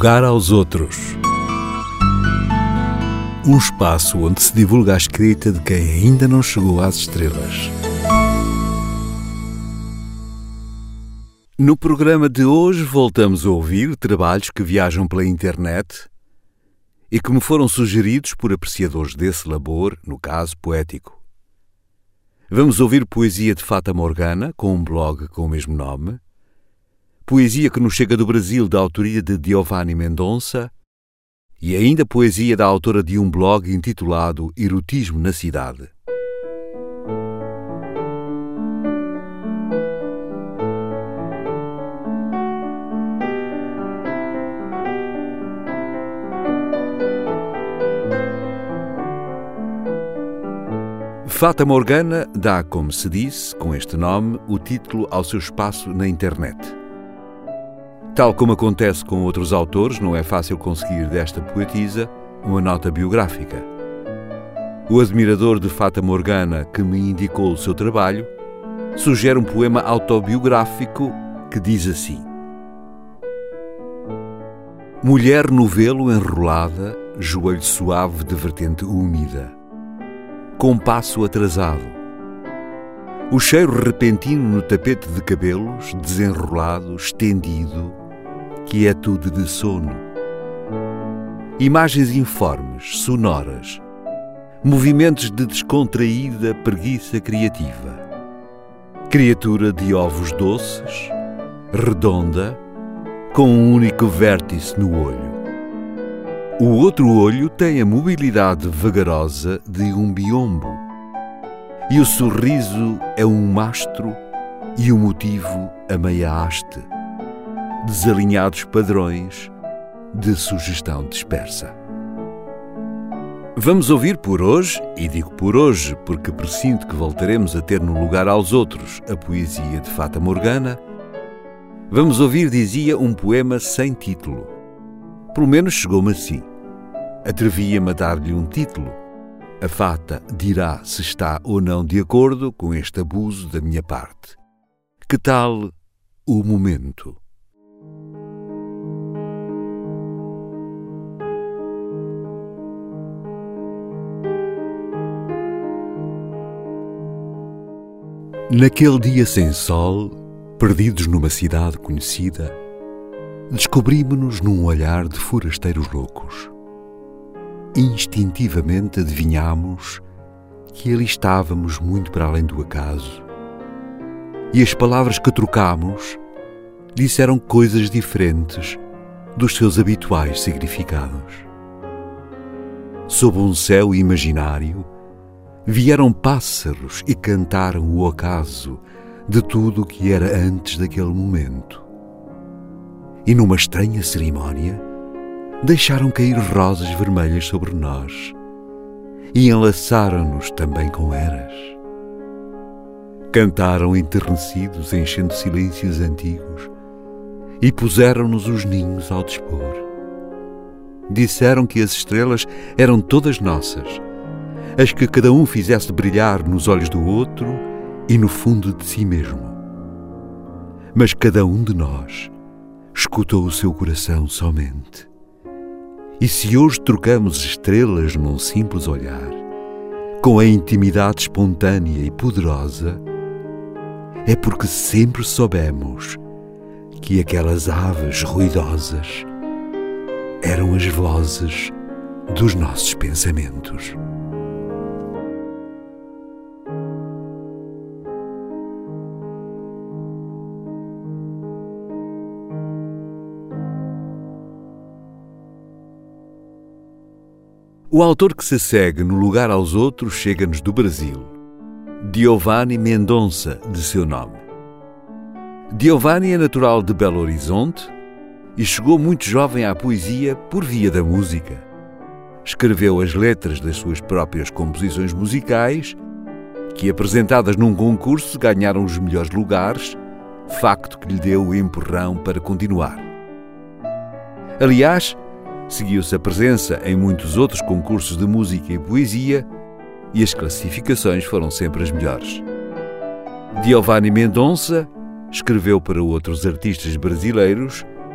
lugar aos outros. Um espaço onde se divulga a escrita de quem ainda não chegou às estrelas. No programa de hoje voltamos a ouvir trabalhos que viajam pela internet e que me foram sugeridos por apreciadores desse labor, no caso poético. Vamos ouvir poesia de Fata Morgana, com um blog com o mesmo nome, poesia que nos chega do Brasil da autoria de Giovanni Mendonça e ainda poesia da autora de um blog intitulado Erotismo na Cidade. Fata Morgana dá, como se disse, com este nome, o título ao seu espaço na internet. Tal como acontece com outros autores, não é fácil conseguir desta poetisa uma nota biográfica. O admirador de Fata Morgana que me indicou o seu trabalho sugere um poema autobiográfico que diz assim: Mulher no velo enrolada, joelho suave de vertente úmida, com passo atrasado, o cheiro repentino no tapete de cabelos, desenrolado, estendido, quietude de sono. Imagens informes, sonoras, movimentos de descontraída preguiça criativa. Criatura de ovos doces, redonda, com um único vértice no olho. O outro olho tem a mobilidade vagarosa de um biombo. E o sorriso é um mastro e o motivo a meia haste. Desalinhados padrões de sugestão dispersa. Vamos ouvir por hoje, e digo por hoje porque pressinto que voltaremos a ter no lugar aos outros a poesia de Fata Morgana, vamos ouvir, dizia, um poema sem título. Pelo menos chegou-me assim. Atrevia-me a dar-lhe um título. A Fata dirá se está ou não de acordo com este abuso da minha parte. Que tal o momento? Naquele dia sem sol, perdidos numa cidade conhecida, descobrimos-nos num olhar de forasteiros loucos. Instintivamente adivinhámos que ali estávamos muito para além do acaso, e as palavras que trocámos disseram coisas diferentes dos seus habituais significados. Sob um céu imaginário, vieram pássaros e cantaram o ocaso de tudo o que era antes daquele momento. E numa estranha cerimónia, deixaram cair rosas vermelhas sobre nós e enlaçaram-nos também com eras. Cantaram enternecidos, enchendo silêncios antigos, e puseram-nos os ninhos ao dispor. Disseram que as estrelas eram todas nossas, as que cada um fizesse brilhar nos olhos do outro e no fundo de si mesmo. Mas cada um de nós escutou o seu coração somente. E se hoje trocamos estrelas num simples olhar, com a intimidade espontânea e poderosa, é porque sempre soubemos que aquelas aves ruidosas eram as vozes dos nossos pensamentos. O autor que se segue no lugar aos outros chega-nos do Brasil. Giovanni Mendonça, de seu nome. Giovanni é natural de Belo Horizonte e chegou muito jovem à poesia por via da música. Escreveu as letras das suas próprias composições musicais, que, apresentadas num concurso, ganharam os melhores lugares, facto que lhe deu o empurrão para continuar. Aliás, seguiu-se a presença em muitos outros concursos de música e poesia e as classificações foram sempre as melhores. Giovanni Mendonça escreveu para outros artistas brasileiros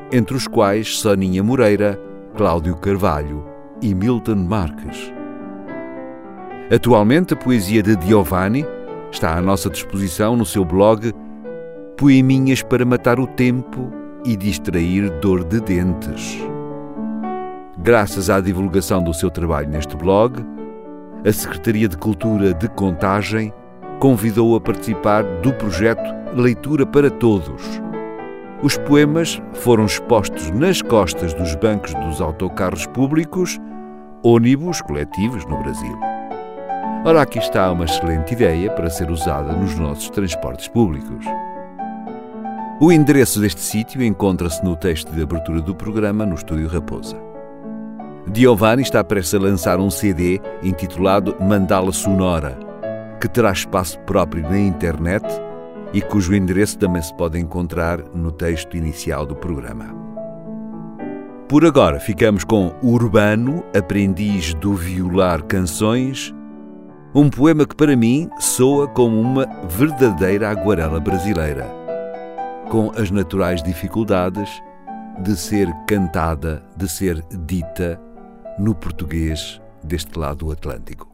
entre os quais Soninha Moreira, Cláudio Carvalho e Milton Marques. Atualmente, a poesia de Giovanni está à nossa disposição no seu blog Poeminhas para Matar o Tempo e Distrair Dor de Dentes. Graças à divulgação do seu trabalho neste blog, a Secretaria de Cultura de Contagem convidou-o a participar do projeto Leitura para Todos. Os poemas foram expostos nas costas dos bancos dos autocarros públicos, ônibus coletivos no Brasil. Ora, aqui está uma excelente ideia para ser usada nos nossos transportes públicos. O endereço deste sítio encontra-se no texto de abertura do programa no Estúdio Raposa. Giovanni está prestes a lançar um CD intitulado Mandala Sonora, que terá espaço próprio na internet e cujo endereço também se pode encontrar no texto inicial do programa. Por agora ficamos com Urbano, aprendiz do violar canções, um poema que para mim soa como uma verdadeira aguarela brasileira, com as naturais dificuldades de ser cantada, de ser dita no português deste lado do Atlântico.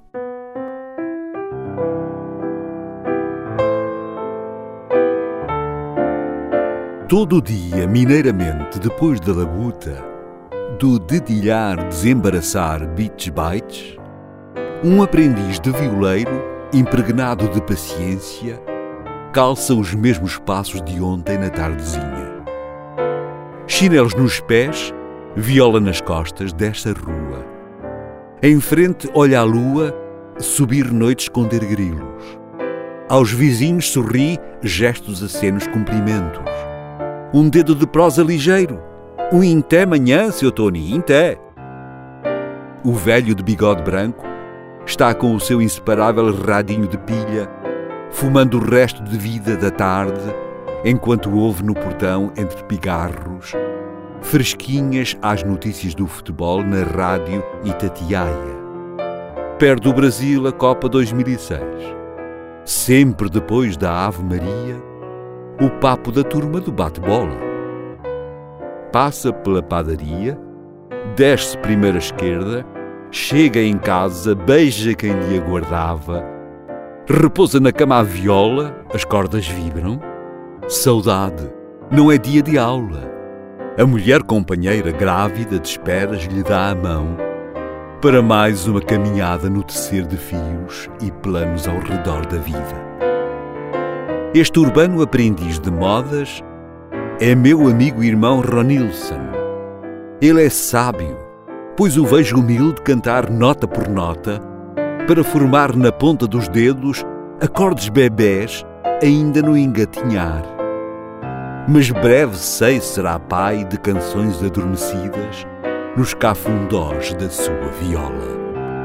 Todo dia, mineiramente, depois da labuta, do dedilhar desembaraçar bites, um aprendiz de violeiro, impregnado de paciência, calça os mesmos passos de ontem na tardezinha. Chinelos nos pés, viola nas costas desta rua. Em frente olha a lua, subir noite esconder grilos. Aos vizinhos sorri, gestos acenos cumprimentos. Um dedo de prosa ligeiro. Um inté manhã, seu Tony, inté. O velho de bigode branco está com o seu inseparável radinho de pilha, fumando o resto de vida da tarde, enquanto ouve no portão, entre pigarros, fresquinhas às notícias do futebol na rádio Itatiaia. Perde o Brasil a Copa 2006. Sempre depois da Ave Maria, o papo da turma do bate-bola. Passa pela padaria, desce primeiro à esquerda, chega em casa, beija quem lhe aguardava, repousa na cama a viola, as cordas vibram. Saudade, não é dia de aula. A mulher companheira grávida de esperas lhe dá a mão para mais uma caminhada no tecer de fios e planos ao redor da vida. Este urbano aprendiz de modas é meu amigo e irmão Ronilson. Ele é sábio, pois o vejo humilde cantar nota por nota para formar na ponta dos dedos acordes bebés ainda no engatinhar. Mas breve sei será pai de canções adormecidas nos cafundós da sua viola.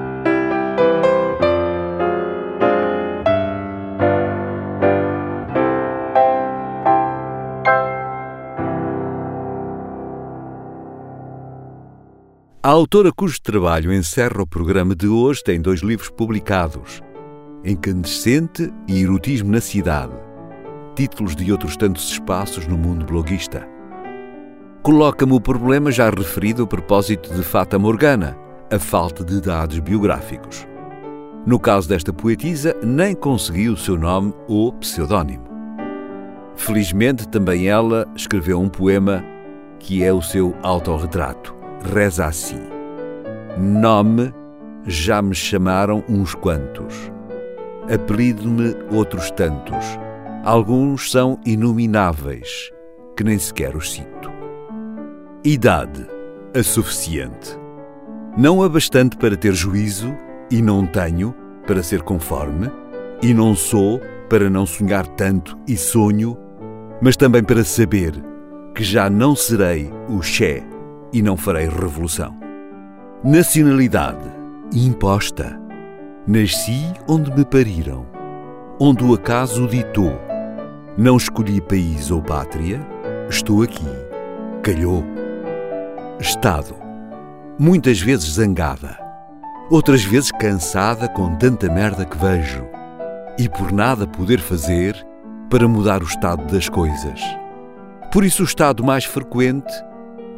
A autora cujo trabalho encerra o programa de hoje tem 2 livros publicados, Incandescente e Erotismo na Cidade, títulos de outros tantos espaços no mundo bloguista. Coloca-me o problema já referido a propósito de Fata Morgana, a falta de dados biográficos. No caso desta poetisa, nem conseguiu o seu nome ou pseudónimo. Felizmente, também ela escreveu um poema que é o seu autorretrato. Reza assim: nome, já me chamaram uns quantos, apelido-me outros tantos, alguns são inomináveis, que nem sequer os cito. Idade, a suficiente. Não a bastante para ter juízo, e não tenho para ser conforme, e não sou para não sonhar tanto e sonho, mas também para saber que já não serei o Che e não farei revolução. Nacionalidade, imposta. Nasci onde me pariram, onde o acaso ditou. Não escolhi país ou pátria, estou aqui, calhou. Estado, muitas vezes zangada, outras vezes cansada com tanta merda que vejo, e por nada poder fazer para mudar o estado das coisas. Por isso o estado mais frequente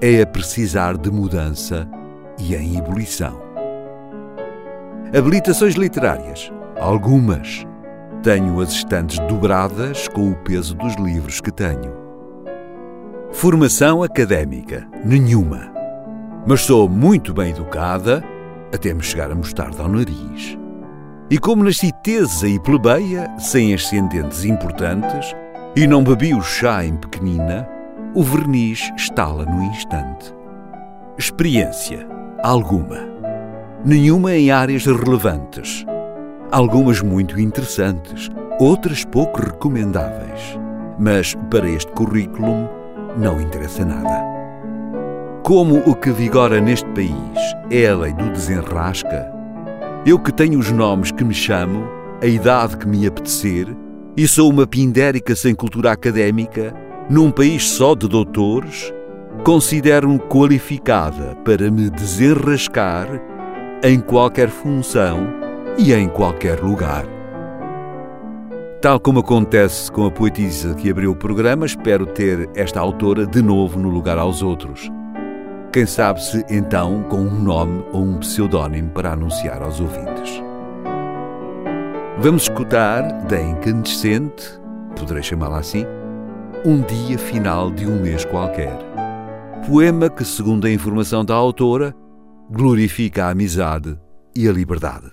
é a precisar de mudança e em ebulição. Habilitações literárias, algumas. Tenho as estantes dobradas com o peso dos livros que tenho. Formação académica, nenhuma. Mas sou muito bem educada, até me chegar a mostarda ao nariz. E como nasci tesa e plebeia, sem ascendentes importantes, e não bebi o chá em pequenina, o verniz estala no instante. Experiência, alguma. Nenhuma em áreas relevantes. Algumas muito interessantes, outras pouco recomendáveis. Mas para este currículo não interessa nada. Como o que vigora neste país é a lei do desenrasca, eu que tenho os nomes que me chamo, a idade que me apetecer, e sou uma pindérica sem cultura académica, num país só de doutores, considero-me qualificada para me desenrascar em qualquer função e em qualquer lugar. Tal como acontece com a poetisa que abriu o programa, espero ter esta autora de novo no lugar aos outros. Quem sabe se, então, com um nome ou um pseudónimo para anunciar aos ouvintes. Vamos escutar da incandescente, poderei chamá-la assim, Um Dia Final de um Mês Qualquer. Poema que, segundo a informação da autora, glorifica a amizade e a liberdade.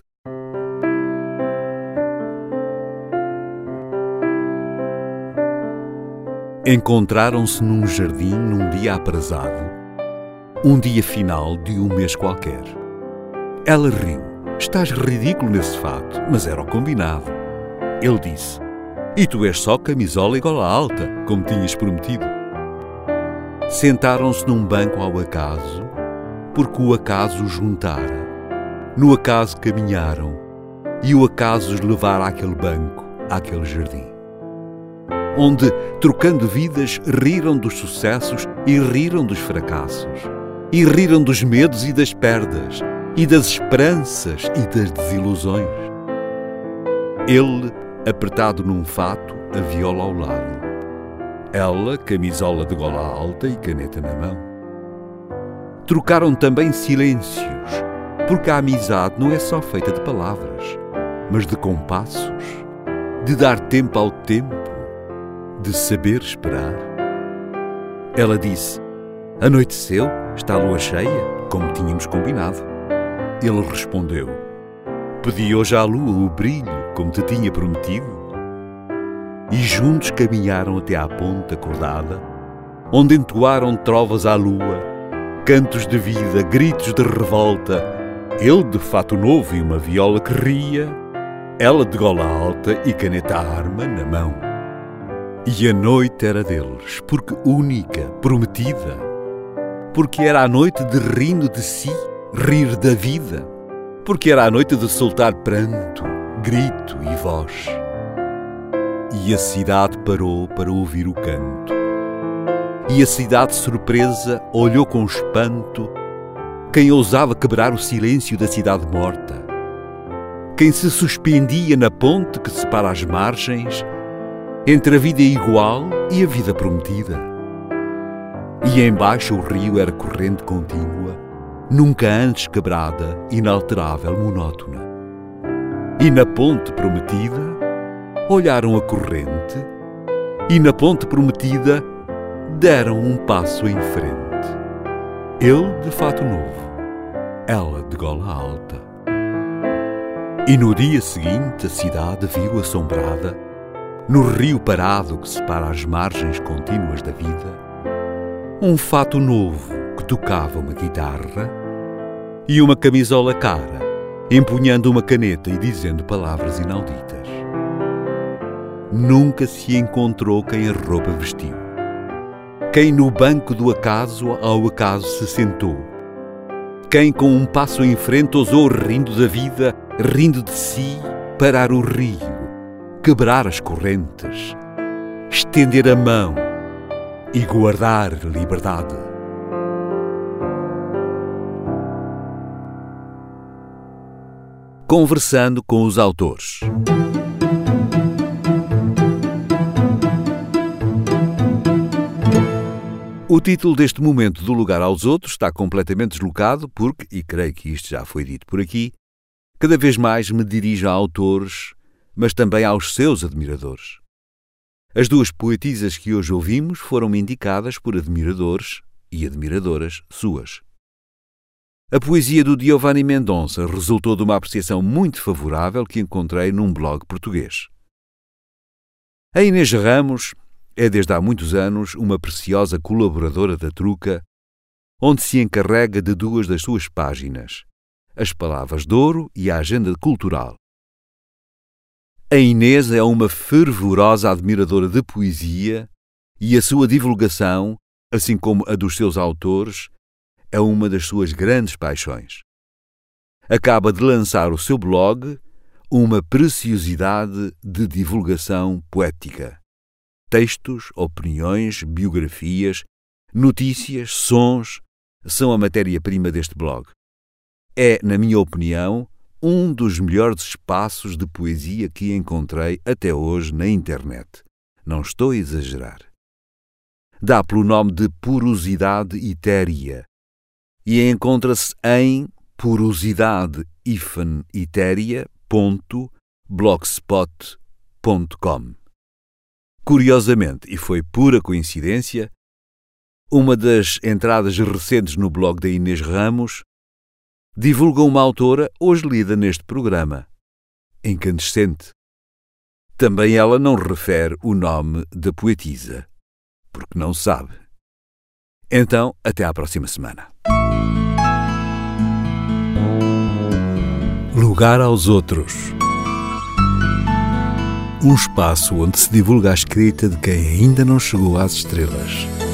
Encontraram-se num jardim num dia aprazado, um dia final de um mês qualquer. Ela riu. Estás ridículo nesse fato, mas era o combinado. Ele disse, e tu és só camisola e gola alta, como tinhas prometido. Sentaram-se num banco ao acaso, porque o acaso os juntara. No acaso caminharam, e o acaso os levara àquele banco, àquele jardim. Onde, trocando vidas, riram dos sucessos e riram dos fracassos. E riram dos medos e das perdas, e das esperanças e das desilusões. Ele, apertado num fato, a viola ao lado. Ela, camisola de gola alta e caneta na mão. Trocaram também silêncios, porque a amizade não é só feita de palavras, mas de compassos, de dar tempo ao tempo, de saber esperar. Ela disse, anoiteceu, está a lua cheia, como tínhamos combinado. Ele respondeu, pedi hoje à lua o brilho, como te tinha prometido. E juntos caminharam até à ponte acordada, onde entoaram trovas à lua, cantos de vida, gritos de revolta, ele de fato novo e uma viola que ria, ela de gola alta e caneta arma na mão. E a noite era deles, porque única, prometida, porque era a noite de rindo de si, rir da vida, porque era a noite de soltar pranto, grito e voz. E a cidade parou para ouvir o canto. E a cidade surpresa olhou com espanto quem ousava quebrar o silêncio da cidade morta, quem se suspendia na ponte que separa as margens entre a vida igual e a vida prometida. E embaixo o rio era corrente contínua, nunca antes quebrada, inalterável, monótona. E na ponte prometida olharam a corrente, e na ponte prometida deram um passo em frente. Ele de fato novo, ela de gola alta. E no dia seguinte a cidade viu assombrada, no rio parado que separa as margens contínuas da vida, um fato novo que tocava uma guitarra e uma camisola cara, empunhando uma caneta e dizendo palavras inauditas. Nunca se encontrou quem a roupa vestiu, quem no banco do acaso ao acaso se sentou, quem com um passo em frente ousou, rindo da vida, rindo de si, parar o rio, quebrar as correntes, estender a mão e guardar liberdade. Conversando com os autores. O título deste momento do Lugar aos Outros está completamente deslocado porque, e creio que isto já foi dito por aqui, cada vez mais me dirijo a autores, mas também aos seus admiradores. As duas poetisas que hoje ouvimos foram-me indicadas por admiradores e admiradoras suas. A poesia do Giovanni Mendonça resultou de uma apreciação muito favorável que encontrei num blog português. A Inês Ramos é desde há muitos anos uma preciosa colaboradora da Truca, onde se encarrega de duas das suas páginas, As Palavras de Ouro e a Agenda Cultural. A Inês é uma fervorosa admiradora de poesia e a sua divulgação, assim como a dos seus autores, é uma das suas grandes paixões. Acaba de lançar o seu blog, uma preciosidade de divulgação poética. Textos, opiniões, biografias, notícias, sons são a matéria-prima deste blog. É, na minha opinião, um dos melhores espaços de poesia que encontrei até hoje na internet. Não estou a exagerar. Dá pelo nome de Porosidade Etérea e encontra-se em porosidade-etérea.blogspot.com. Curiosamente, e foi pura coincidência, uma das entradas recentes no blog da Inês Ramos divulga uma autora hoje lida neste programa, incandescente. Também ela não refere o nome da poetisa, porque não sabe. Então, até à próxima semana. Lugar aos Outros. Um espaço onde se divulga a escrita de quem ainda não chegou às estrelas.